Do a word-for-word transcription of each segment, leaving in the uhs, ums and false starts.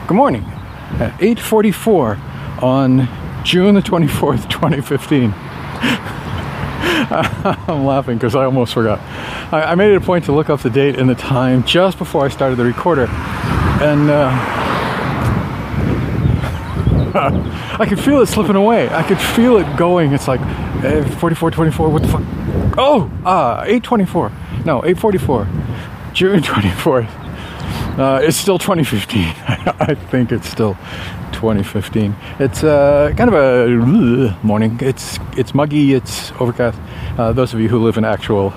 Good morning at eight forty-four on June the twenty-fourth, twenty fifteen. I'm laughing because I almost forgot. I, I made it a point to look up the date and the time just before I started the recorder, and uh, I could feel it slipping away. I could feel it going. It's like eh, forty-four twenty-four. What the fuck? Oh, ah, eight twenty-four. No, eight forty-four. June twenty-fourth. Uh, it's still twenty fifteen. I think it's still twenty fifteen. It's uh, kind of a uh, morning. It's it's muggy. It's overcast. Uh, those of you who live in actual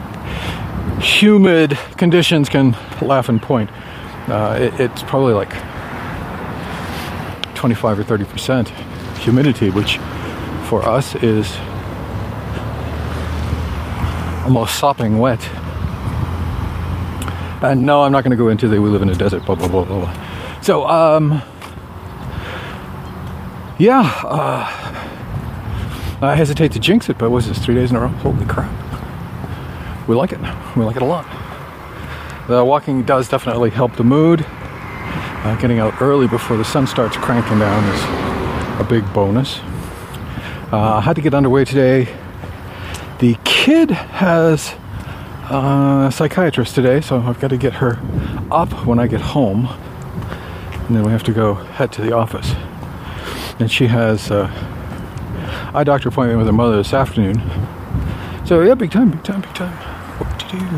humid conditions can laugh and point. Uh, it, it's probably like twenty-five or thirty percent humidity, which for us is almost sopping wet. And no, I'm not going to go into the we live in a desert, blah, blah, blah, blah, blah. So, um, yeah, uh, I hesitate to jinx it, but what was this, three days in a row? Holy crap. We like it. We like it a lot. The walking does definitely help the mood. Uh, getting out early before the sun starts cranking down is a big bonus. Uh, I had to get underway today. The kid has Uh, psychiatrist today, so I've got to get her up when I get home, and then we have to go head to the office. And she has uh, eye doctor appointment with her mother this afternoon. So yeah, big time, big time, big time. What to do?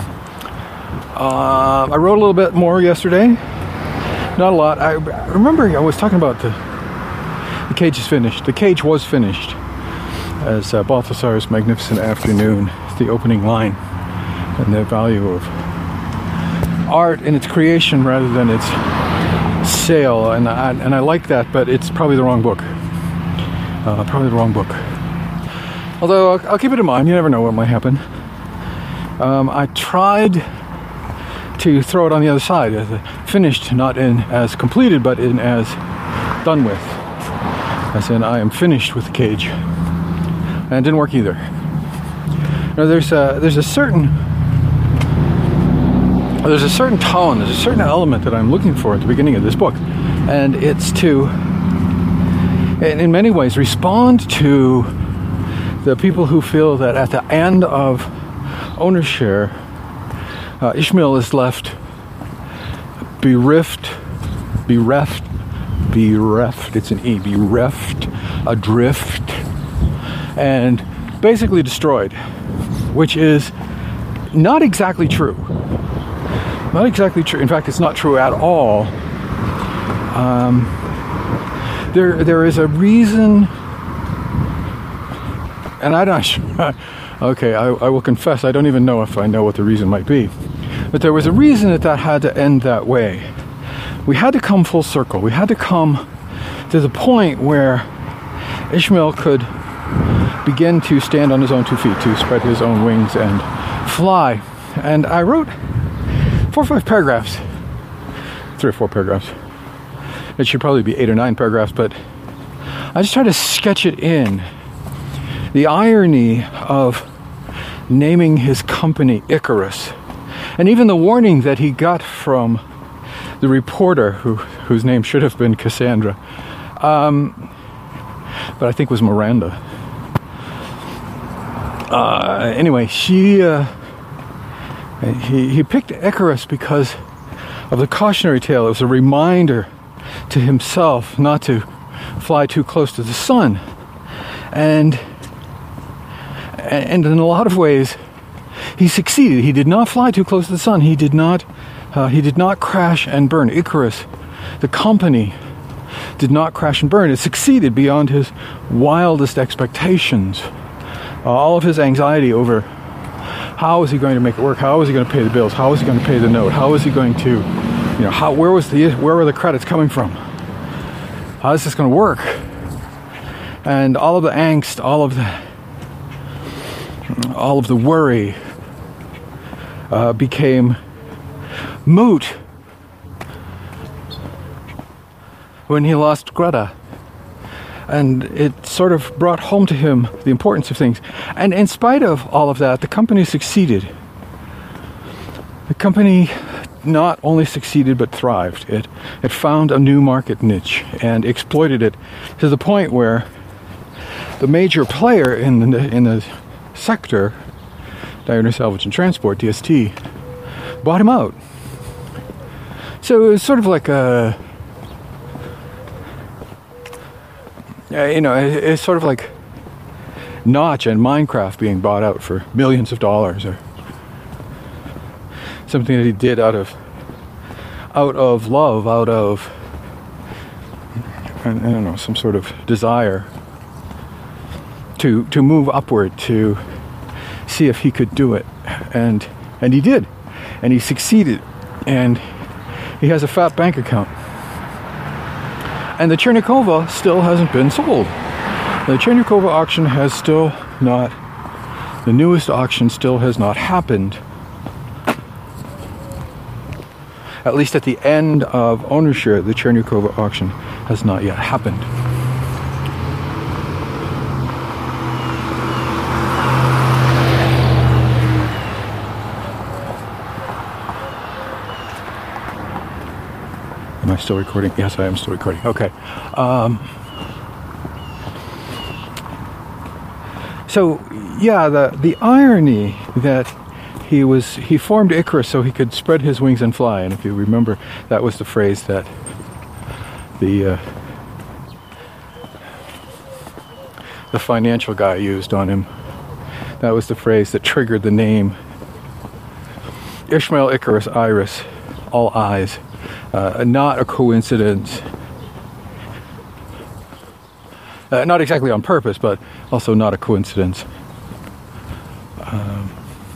Uh, I wrote a little bit more yesterday. Not a lot. I, I remember I was talking about the the cage is finished. The cage was finished as uh, Balthasar's Magnificent Afternoon, the opening line. And the value of art in its creation rather than its sale, and I, and I like that, but it's probably the wrong book. Uh, probably the wrong book. Although I'll, I'll keep it in mind. You never know what might happen. Um, I tried to throw it on the other side, as finished, not in as completed, but in as done with. As in, I am finished with the cage, and it didn't work either. Now, there's a, there's a certain There's a certain tone, there's a certain element that I'm looking for at the beginning of this book. And it's to, in many ways, respond to the people who feel that at the end of ownership, uh, Ishmael is left bereft, bereft, bereft, it's an E, bereft, adrift, and basically destroyed, which is not exactly true. Not exactly true. In fact, it's not true at all. Um, there, there is a reason, and I don't. Okay, I, I will confess, I don't even know if I know what the reason might be. But there was a reason that that had to end that way. We had to come full circle. We had to come to the point where Ishmael could begin to stand on his own two feet, to spread his own wings and fly. And I wrote four or five paragraphs, three or four paragraphs. It should probably be eight or nine paragraphs, but I just tried to sketch it in. The irony of naming his company Icarus, and even the warning that he got from the reporter, who whose name should have been Cassandra, um, but I think was Miranda. Uh, anyway, she. Uh, He, he picked Icarus because of the cautionary tale. It was a reminder to himself not to fly too close to the sun. And, and in a lot of ways, he succeeded. He did not fly too close to the sun. He did not, uh, he did not crash and burn. Icarus, the company, did not crash and burn. It succeeded beyond his wildest expectations. Uh, all of his anxiety over how is he going to make it work? How is he going to pay the bills? How is he going to pay the note? How is he going to, you know, how, where was the, where were the credits coming from? How is this going to work? And all of the angst, all of the, all of the worry uh, became moot when he lost Greta. And it sort of brought home to him the importance of things. And in spite of all of that, the company succeeded. The company not only succeeded but thrived. It it found a new market niche and exploited it to the point where the major player in the in the sector, Diurnal Salvage and Transport, D S T, bought him out. So it was sort of like a, you know, it's sort of like Notch and Minecraft being bought out for millions of dollars, or something that he did out of out of love, out of, I don't know, some sort of desire to to move upward, to see if he could do it, and and he did, and he succeeded, and he has a fat bank account, and the Chernykova still hasn't been sold. The Chernykova auction has still not, the newest auction still has not happened. At least at the end of ownership, the Chernykova auction has not yet happened. Am I still recording? Yes, I am still recording. Okay. Um, so, yeah, the the irony that he was he formed Icarus so he could spread his wings and fly. And if you remember, that was the phrase that the uh, the financial guy used on him. That was the phrase that triggered the name Ishmael Icarus Iris, all eyes. Uh, not a coincidence. Uh, not exactly on purpose, but also not a coincidence. Um,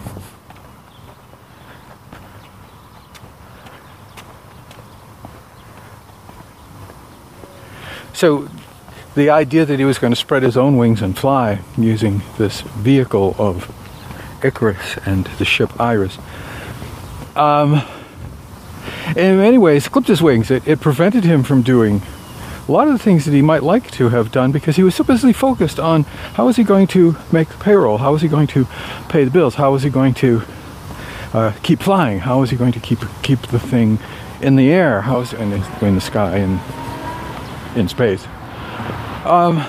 so, the idea that he was going to spread his own wings and fly using this vehicle of Icarus and the ship Iris, um, in many ways, clipped his wings. It, it prevented him from doing a lot of the things that he might like to have done, because he was so busily focused on how was he going to make the payroll, how was he going to pay the bills, how was he going to uh, keep flying, how was he going to keep keep the thing in the air, how was in the, in the sky and in space. Um,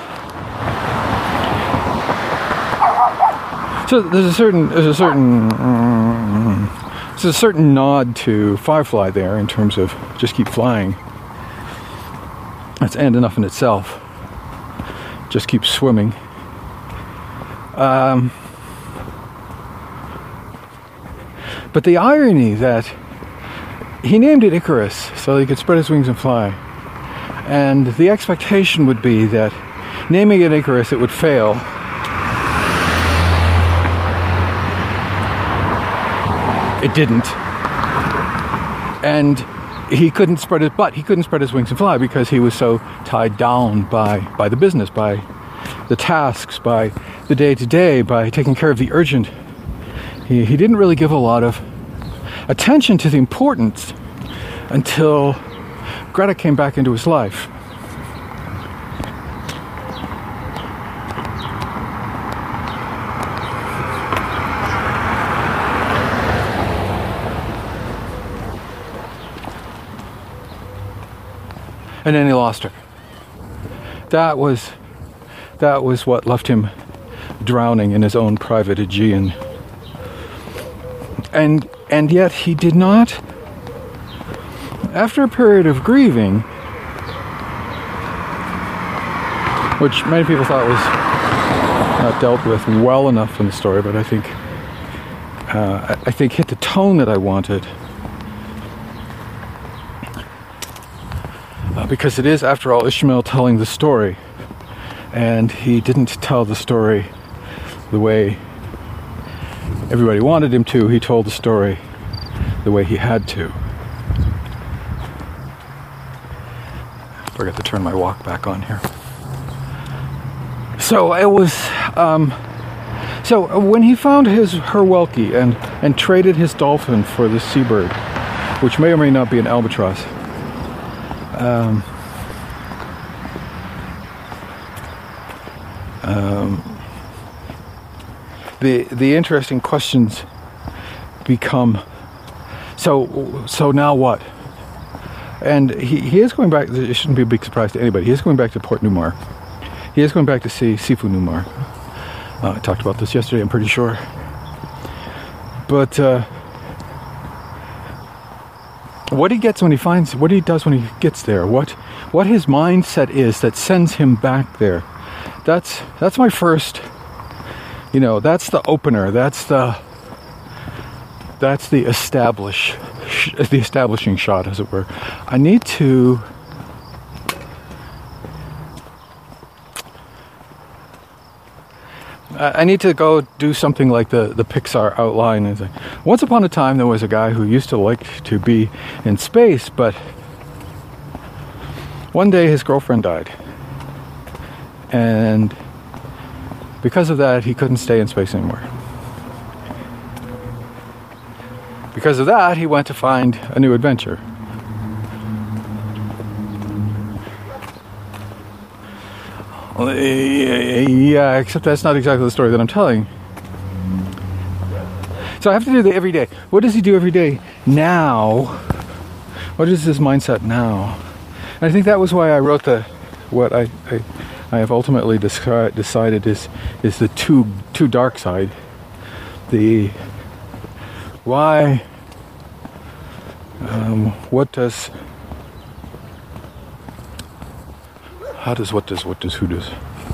so there's a certain there's a certain. Um, There's a certain nod to Firefly there in terms of just keep flying. That's and enough in itself. Just keep swimming. Um, but the irony that he named it Icarus so he could spread his wings and fly. And the expectation would be that naming it Icarus, it would fail. It didn't, and he couldn't spread his but he couldn't spread his wings and fly because he was so tied down by by the business, by the tasks, by the day to day, by taking care of the urgent. He he didn't really give a lot of attention to the importance until Greta came back into his life. And then he lost her. That was that was what left him drowning in his own private Aegean. And and yet he did not, after a period of grieving, which many people thought was not dealt with well enough in the story, but I think uh, I think hit the tone that I wanted. Because it is, after all, Ishmael telling the story, and he didn't tell the story the way everybody wanted him to. He told the story the way he had to. I forgot to turn my walk back on here. So it was, um, so when he found his her Welkie and and traded his dolphin for the seabird, which may or may not be an albatross. Um, um, the the interesting questions become So, so now what? And he, he is going back. It shouldn't be a big surprise to anybody. He is going back to Port Newmar. He is going back to see Sifu Newmar. Uh, I talked about this yesterday, I'm pretty sure. But uh, what he gets when he finds, what he does when he gets there, what what his mindset is that sends him back there. That's that's my first. You know, that's the opener. That's the that's the establish the establishing shot, as it were. I need to. I need to go do something like the, the Pixar outline. It's like, once upon a time, there was a guy who used to like to be in space, but one day his girlfriend died. And because of that, he couldn't stay in space anymore. Because of that, he went to find a new adventure. Yeah, except that's not exactly the story that I'm telling. So I have to do that every day. What does he do every day now? What is his mindset now? And I think that was why I wrote the what I I, I have ultimately descri- decided is is the too too dark side. The why. Um, what does. How does, what does, what does, who does?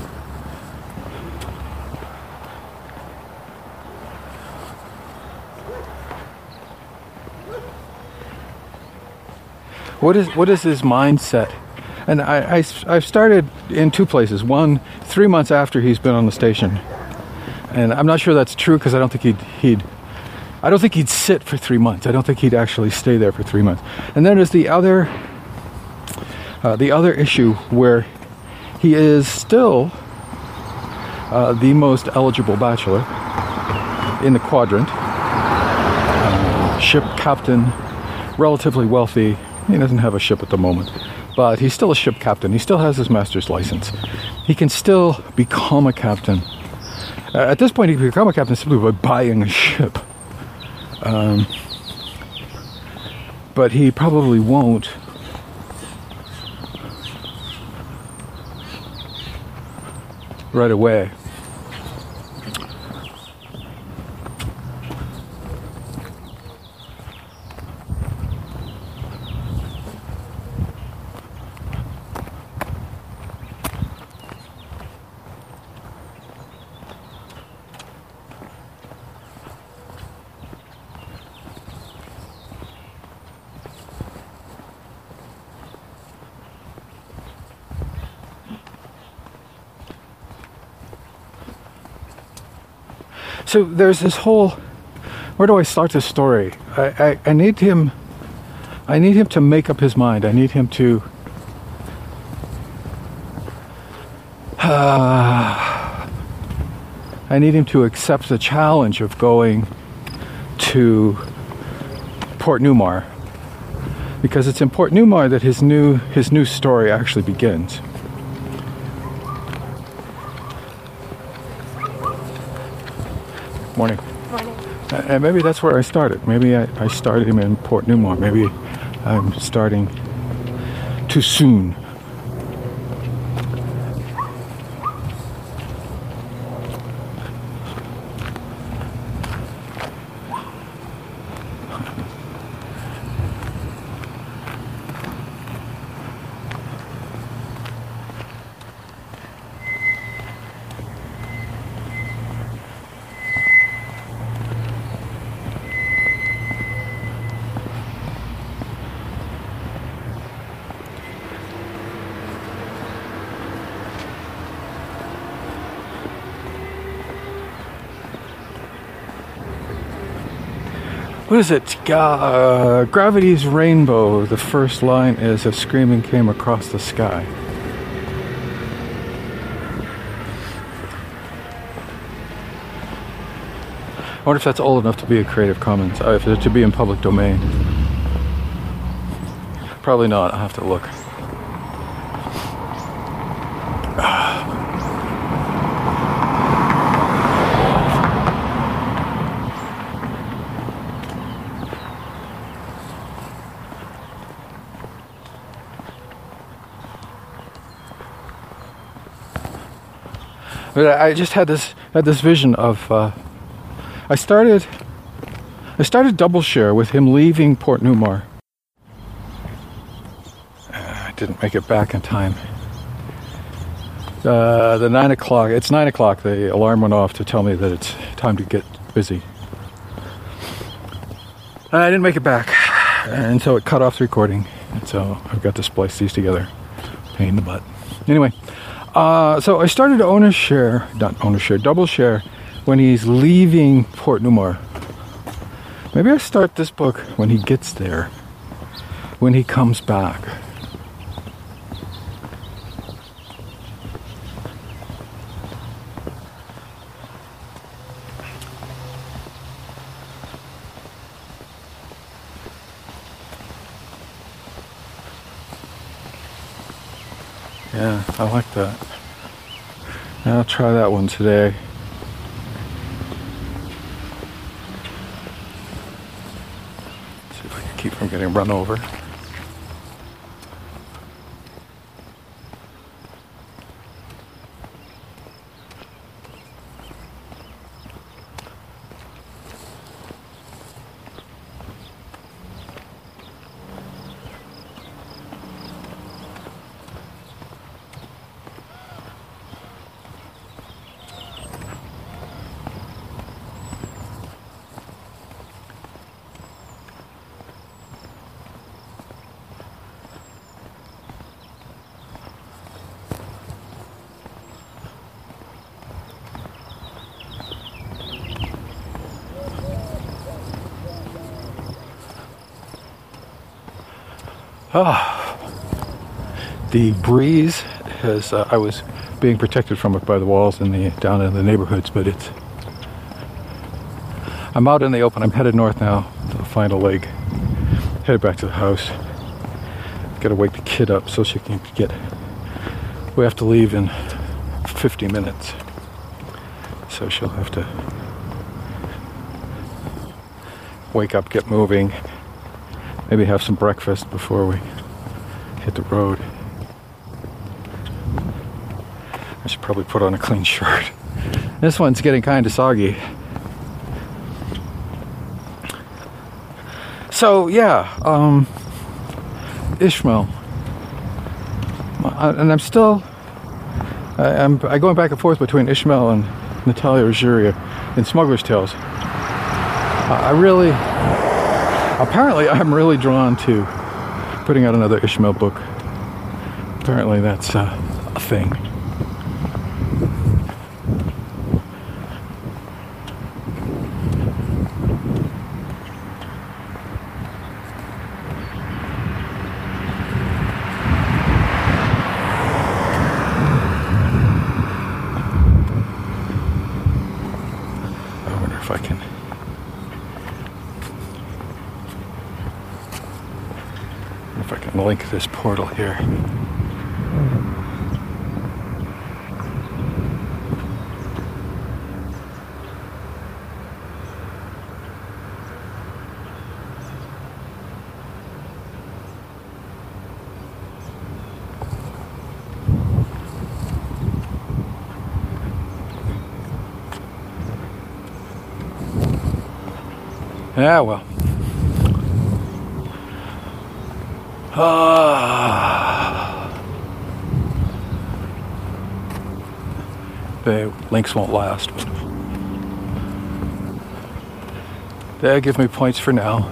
What is, what is his mindset? And I, I, I've started in two places. One, three months after he's been on the station. And I'm not sure that's true because I don't think he'd, he'd, I don't think he'd sit for three months. I don't think he'd actually stay there for three months. And then there's the other, uh, the other issue where he is still uh, the most eligible bachelor in the quadrant. Uh, ship captain, relatively wealthy. He doesn't have a ship at the moment, but he's still a ship captain. He still has his master's license. He can still become a captain. Uh, at this point, he can become a captain simply by buying a ship. Um, but he probably won't. Right away. So there's this whole, where do I start this story? I, I, I need him, I need him to make up his mind. I need him to, uh, I need him to accept the challenge of going to Port Newmar, because it's in Port Newmar that his new his new story actually begins. Morning. Morning. And maybe that's where I started. Maybe I, I started him in Port Newmar. Maybe I'm starting too soon. What is it? Uh, Gravity's Rainbow. The first line is, "A screaming came across the sky." I wonder if that's old enough to be a Creative Commons, uh, if it's to be in public domain. Probably not. I'll have to look. But I just had this had this vision of uh, I started I started double share with him leaving Port Newmar. I didn't make it back in time. Uh, the nine o'clock. It's nine o'clock. The alarm went off to tell me that it's time to get busy. And I didn't make it back, and so it cut off the recording. And so I've got to splice these together. Pain in the butt. Anyway, uh, so I started owner share, not owner share, double share when he's leaving Port Newmar. Maybe I start this book when he gets there, when he comes back. Yeah, I like that. I'll try that one today. See if I can keep from getting run over. Ah, the breeze has, uh, I was being protected from it by the walls in the, down in the neighborhoods, but it's, I'm out in the open. I'm headed north now to the final leg. Headed back to the house. Gotta wake the kid up so she can get, we have to leave in fifty minutes. So she'll have to wake up, get moving. Maybe have some breakfast before we hit the road. I should probably put on a clean shirt. This one's getting kind of soggy. So yeah, um, Ishmael, and I'm still, I, I'm I going back and forth between Ishmael and Natalia Ruggiero in Smuggler's Tales. Uh, I really. Apparently, I'm really drawn to putting out another Ishmael book. Apparently, that's uh, a thing. I wonder if I can. If I can link this portal here. Yeah, well. Ah. The links won't last, but they give me points for now.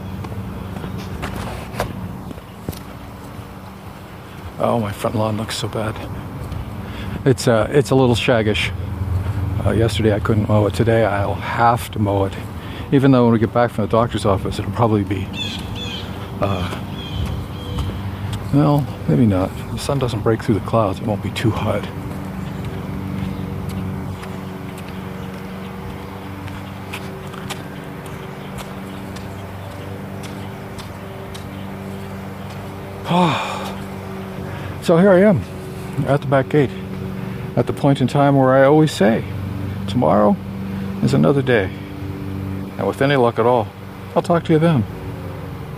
Oh, my front lawn looks so bad. It's uh, it's a little shaggish. Uh, yesterday I couldn't mow it. Today I'll have to mow it. Even though when we get back from the doctor's office, it'll probably be, uh, well, maybe not. If the sun doesn't break through the clouds, it won't be too hot. So here I am, at the back gate, at the point in time where I always say, tomorrow is another day. And with any luck at all, I'll talk to you then.